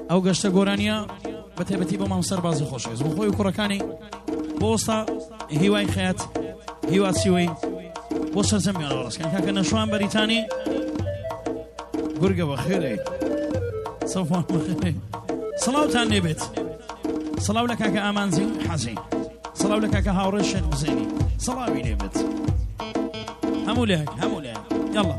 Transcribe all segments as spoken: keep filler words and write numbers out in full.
ئەو گەشتە گۆرانیە بە تایبەتی بۆ مام سەربازی خۆشەویست بۆ خۆی و کوڕەکانی بۆ ئێستا هیوای خەیات هیوا چیوەی بۆ سەرجەمیان ڕاستکەن کاکە نەشوان بەریتانی گورگە بەخێرێ سەوفان بەخێرێ سەڵاوتان لێبێت سەڵاو لە کاکە ئامانزی حەزی سەڵاو لە کاکە هاوڕێ شێخ بزێنی سەڵاوی لێبێت هەموو لێک هەموو لێک یاڵا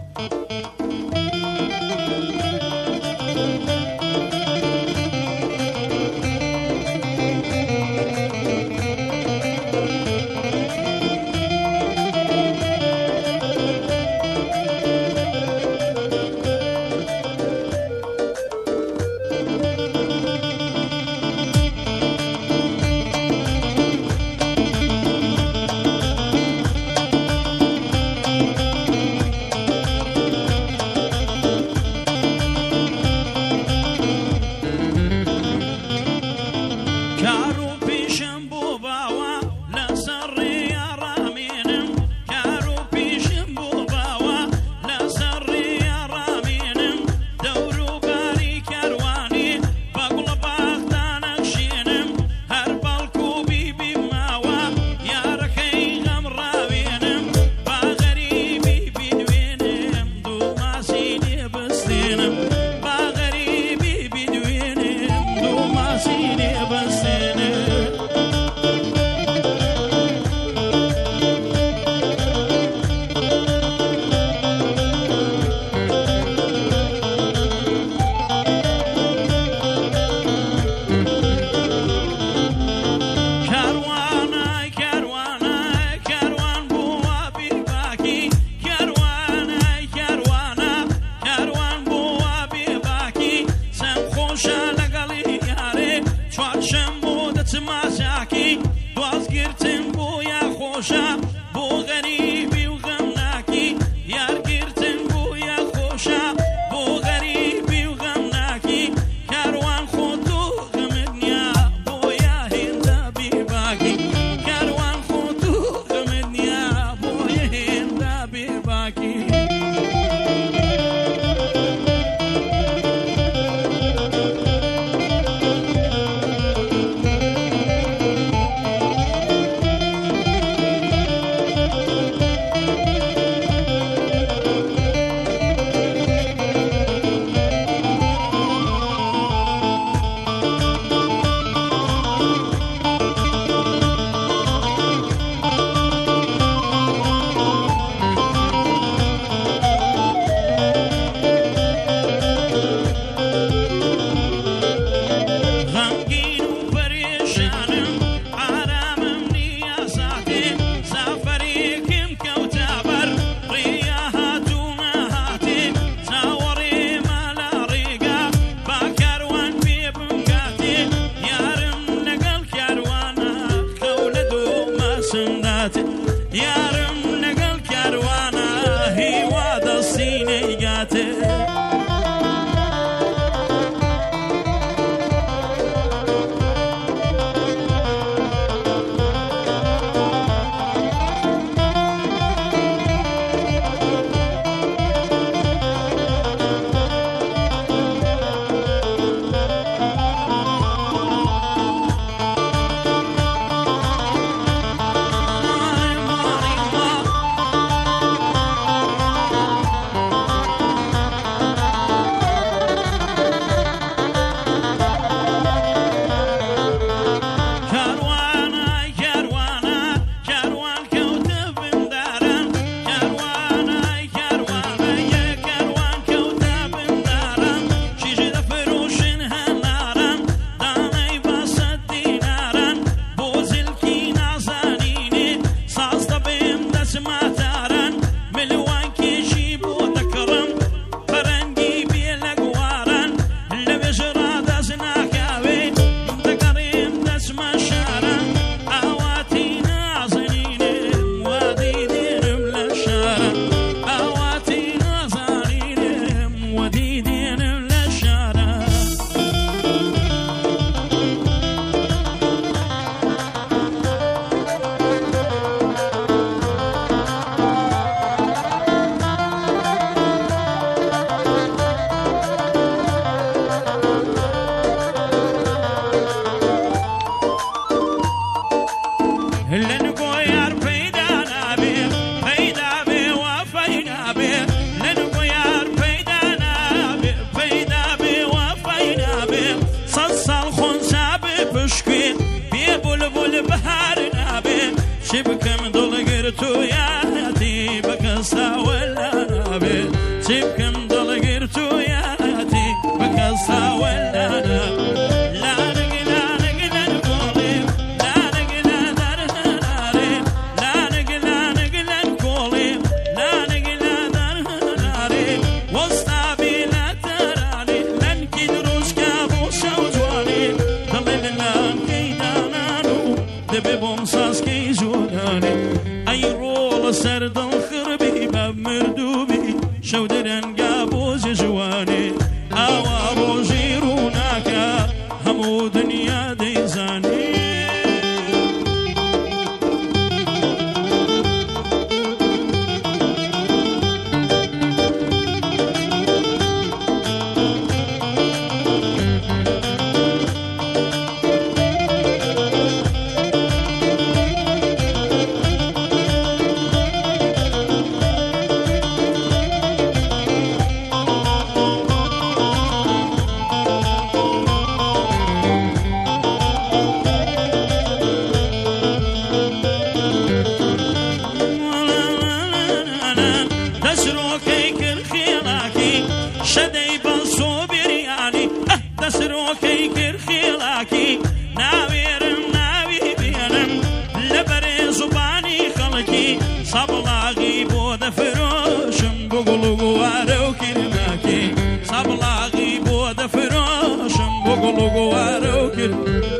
بۆکەی کرد خێڵاکی ناوێرم ناوی بێنم لە بەرێ زوبانی خەڵکی سەبڵاغی بۆ دەفرۆشم بگوڵ و گوارە و کرماکی سەبڵاغی بۆ دەفرۆشم بگوڵ و گوارە و کرد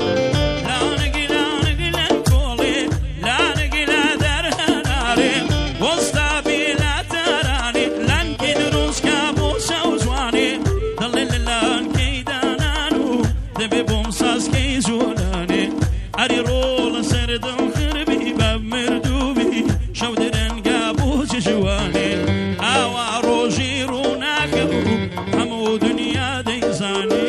ئەری ڕۆڵە سەردەم خربی بەب مردووبی شەو دەرەنگا بۆ چشوانێ ئاوا ڕۆژی ڕووناکە و هەموو دنیا دەیزانێ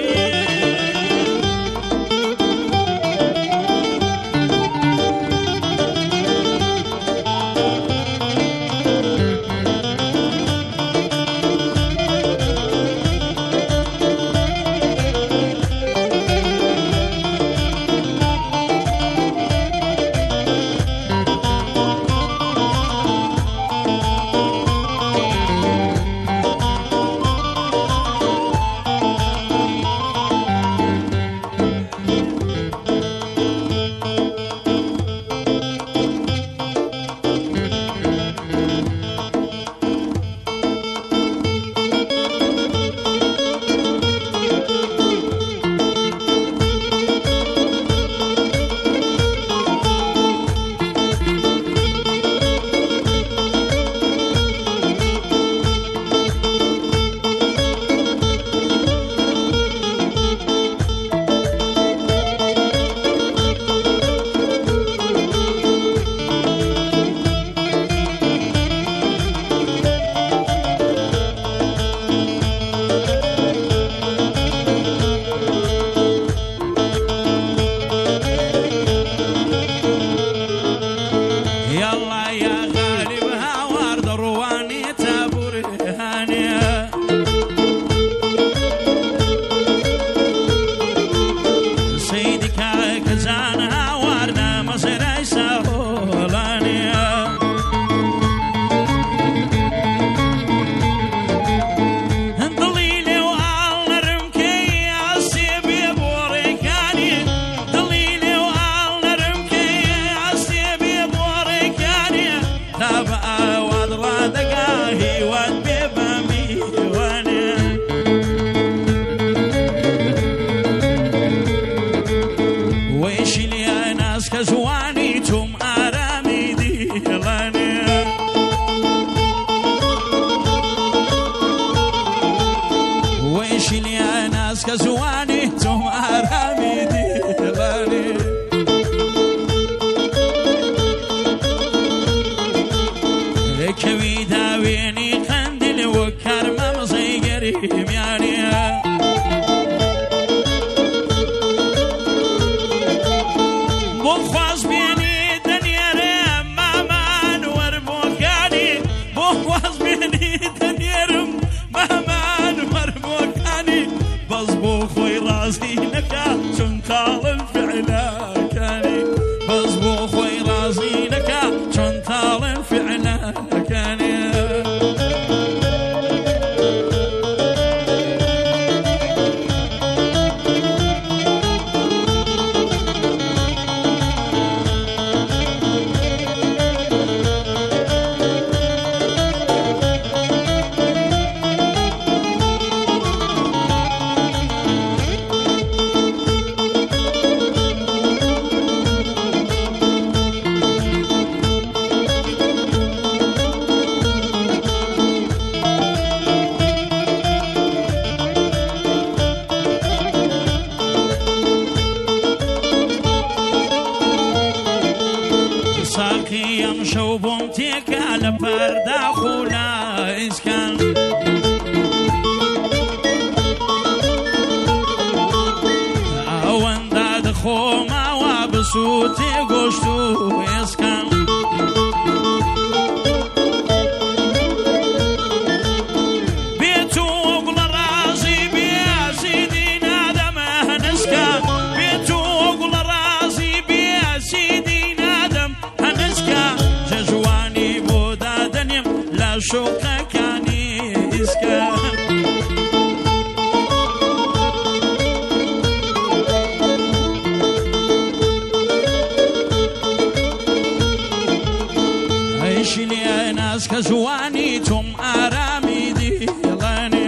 جوانی تۆم ئارامی دیڵێنێ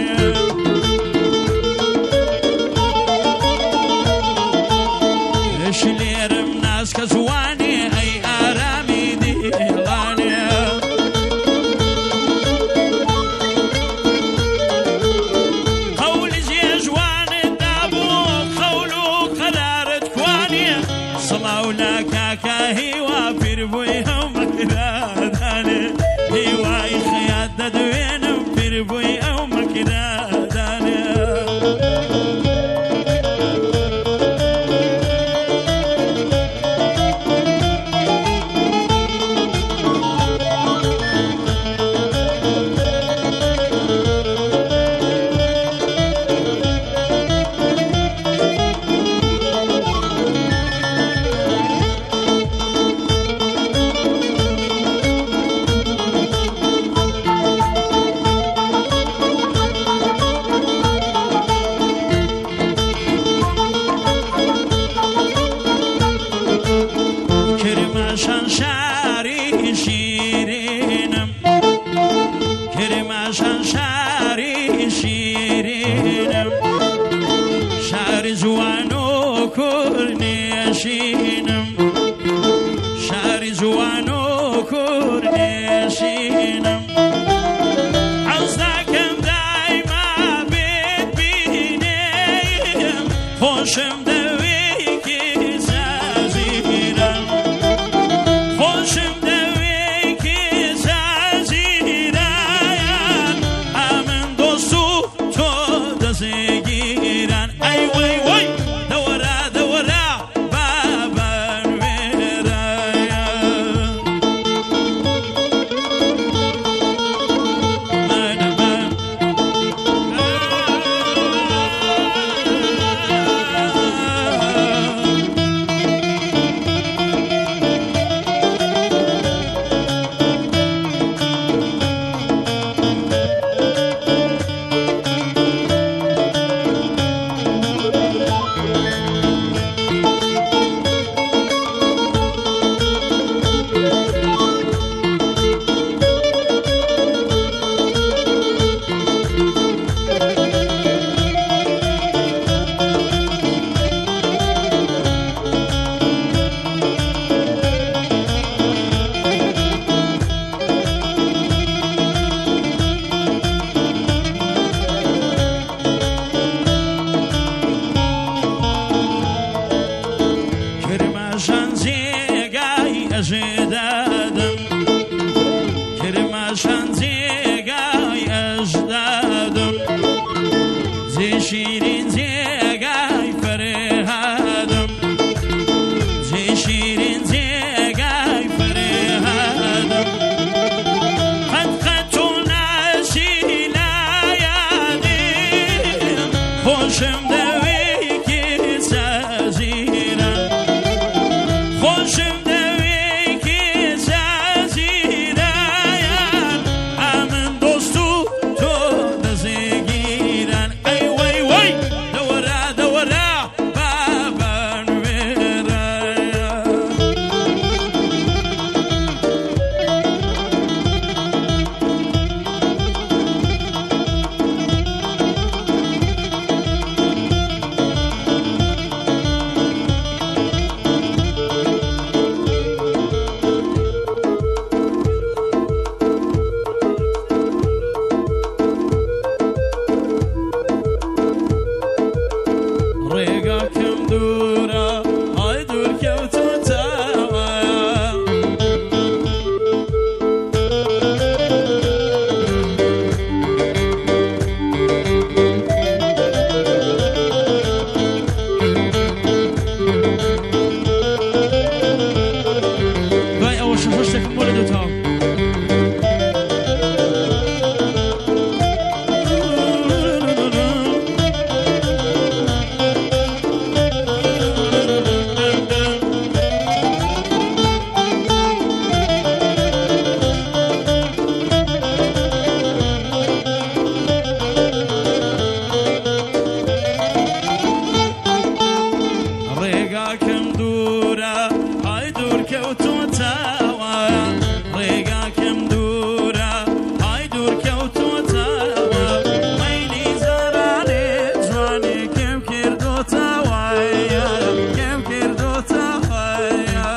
ئێش لێرم ناسکە جوانی ئەی ئارامی دیڵێنێ قەولی جێ جوانت دابوو قەول و قەرارت کوانێ سڵاو لە کاکە هیوا پیر بووی هەو مەکرادانێ هیوای خەیات دەدوێنم پیر بووی ئەو مەکرادانێ کرماشان شاری شیرینم کرماشان شاری شیرینم شاری جوان و کوڕنێشینم شاری جوان و کوڕنێشینم حەز دەکەم دایما بێت بینێم خۆشم دەوێیکی زازیرم خۆشم دەوێیکی زازیرایان ئەمن دۆست و تۆ دەزێگیران ئەی وەی وەی دەوەرا دەوەرا بابان وێرایە مانەمان کرماشان جێگای ئەژێدادم کرماشان جێگای ئەژدادم جێ شیرین جێگای فەرهادم جێ شیرین جێگای فەرهادم قەت قەت و ناسی لایادیم خۆشم دەوێیکی زازیرم خۆشم دەوێیکی زازیرایان ئەمن دۆست و تۆ دەزێگیران ئەی وەی وەی دەوەرا دەوەرا بابان وێرایە جوانی کم کرد و تاوایا کم کرد و تاوایا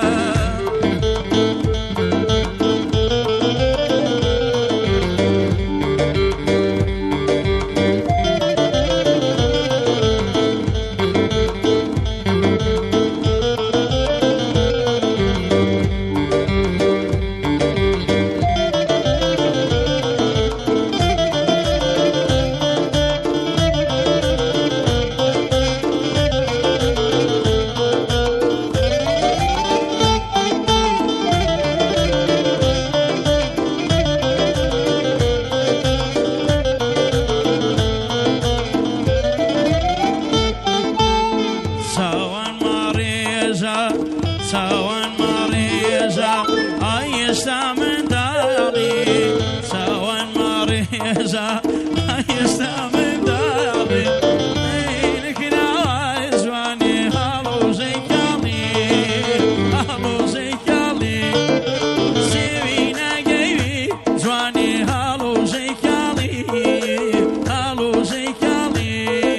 سوان مريزة أيستا من داري سوان مريزة أيستا من داري إنك لا زواني هالو زيكالي هالو زيكالي سيبينا جيبي زواني هالو زيكالي هالو زيكالي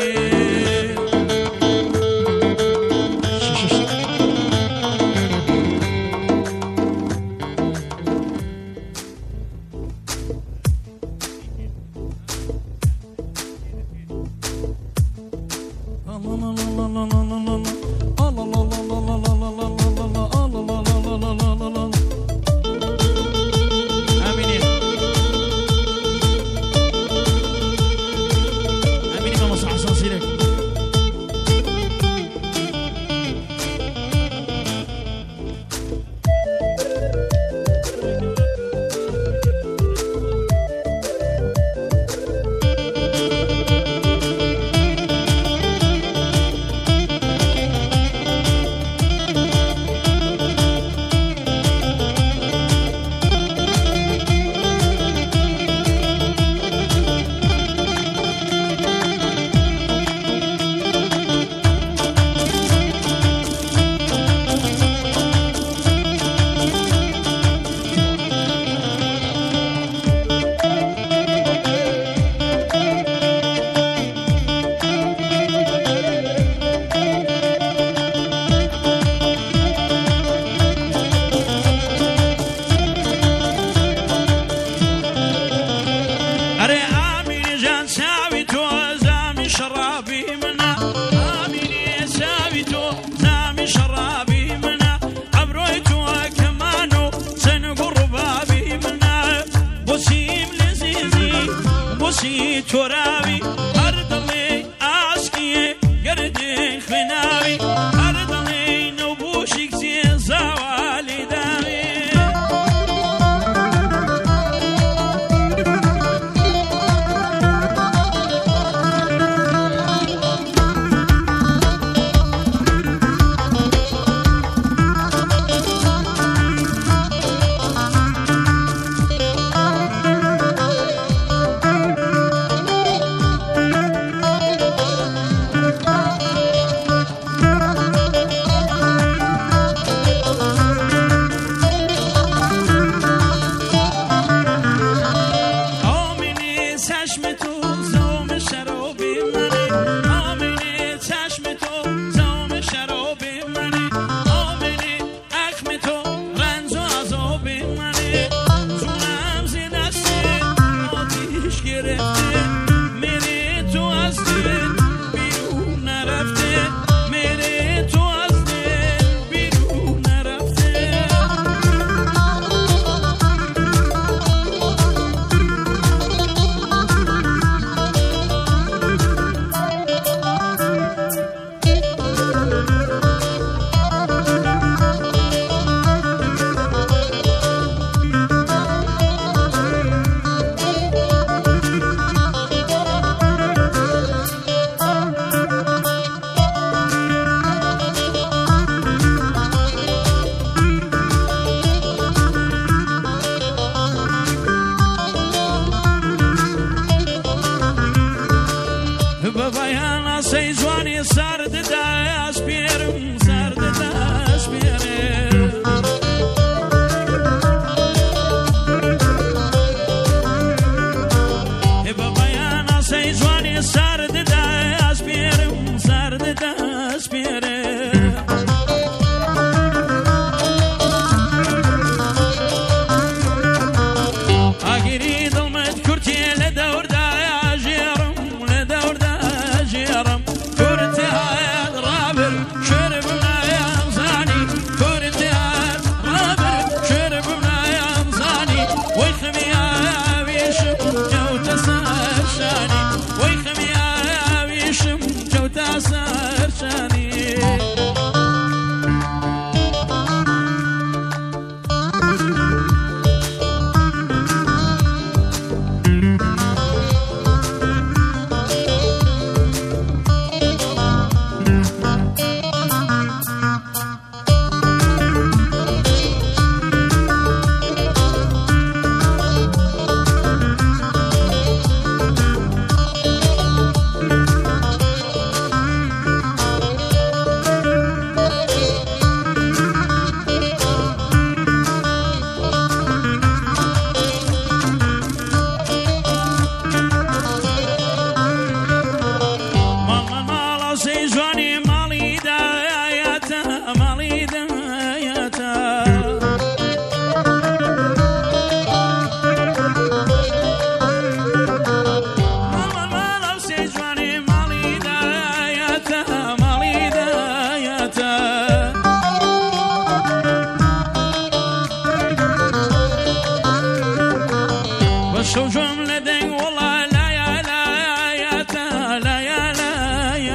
ترابي أرضي أسكي قردي خناوي أرضي نبوشك زي زوالي داوي Say, Johnny, Saturday, I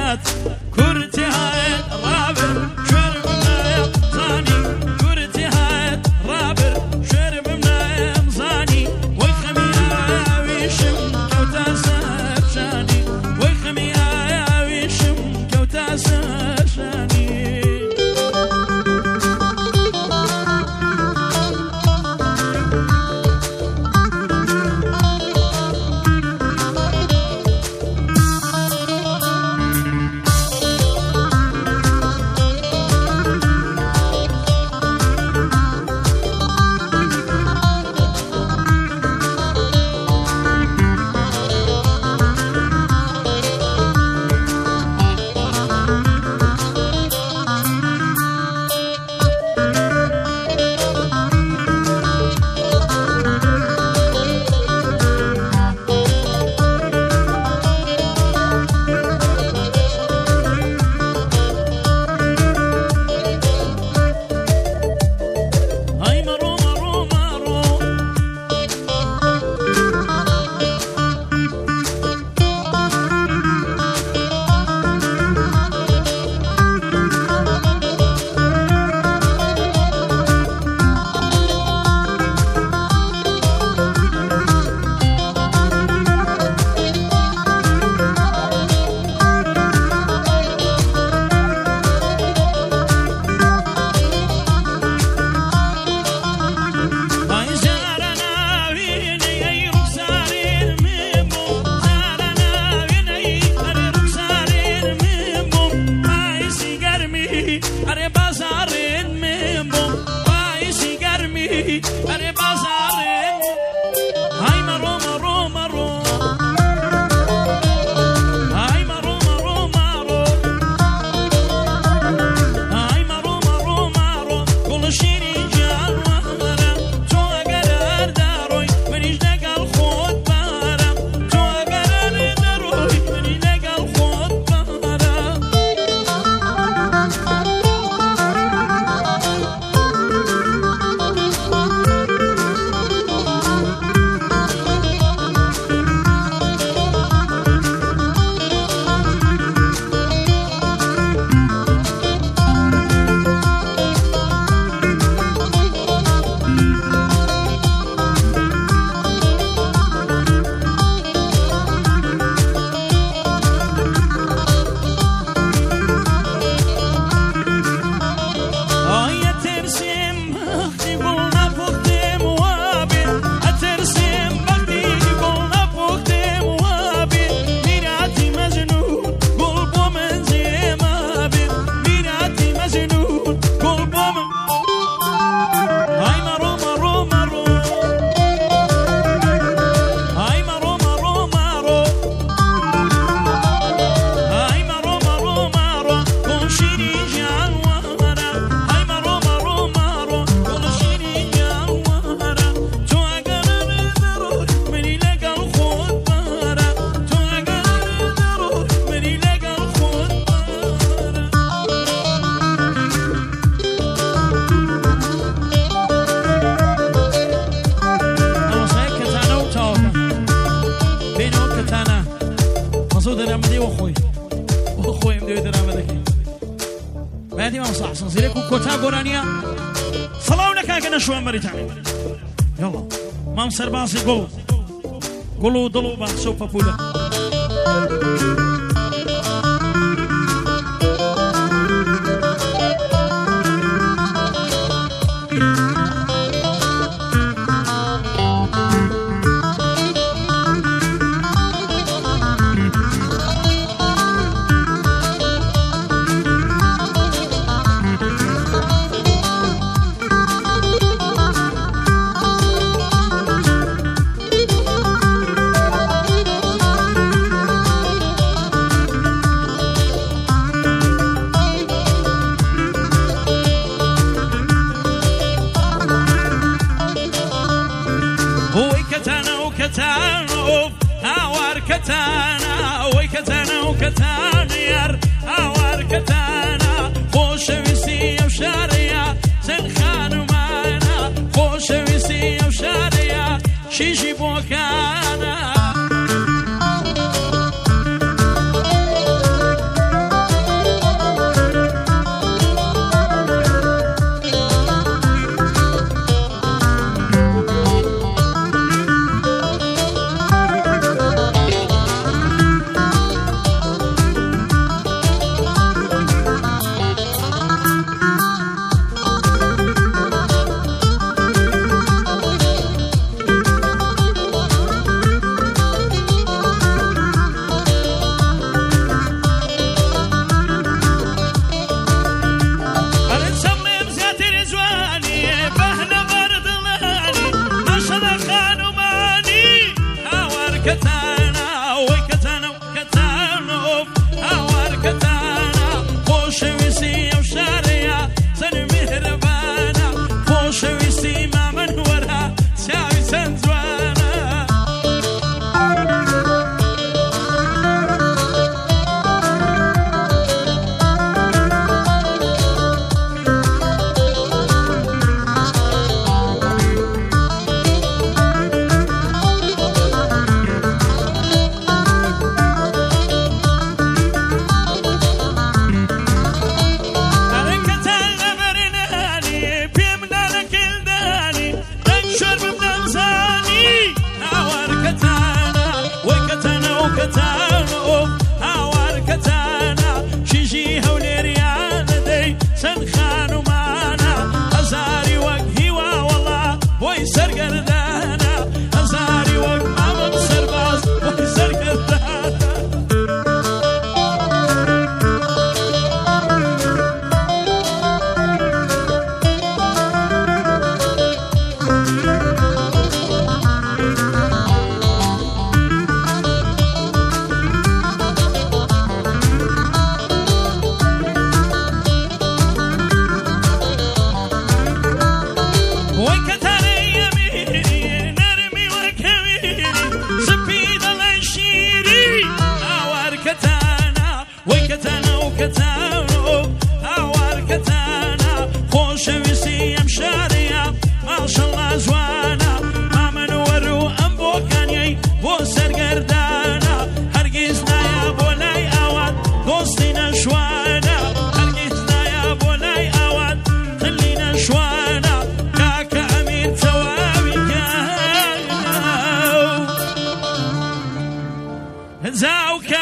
هات كورتي هات رابر شرب منايم زاني كورتي هات رابر شرب منايم زاني ويخمي ويشم كوتا سرشاني ويخمي ويشم كوتا سرشاني بعدي ما صح صنصيرك وكوتا قرانيا صلاة لك هكذا شو أمريتاني يلا ما مصير باصي قول قولوا ضلوا بعد سوف بولا كتانو هاور كتانا وي كتانا وكتانا يار هاور كتانا خوش ويسي وشاريا زنخان ومانا خوش ويسي وشاريا شيشي بوكانا كتانو هاوار كتانا خوش ويسي امشاريا ما شاء الله زوانا ما من ورو ام بوكاني بو سرگردانا هرگز نايا بولاي اواد دوستينا شوانا هرگز نايا بولاي اواد خلينا شوانا كاكا امير تواوي كاو زاو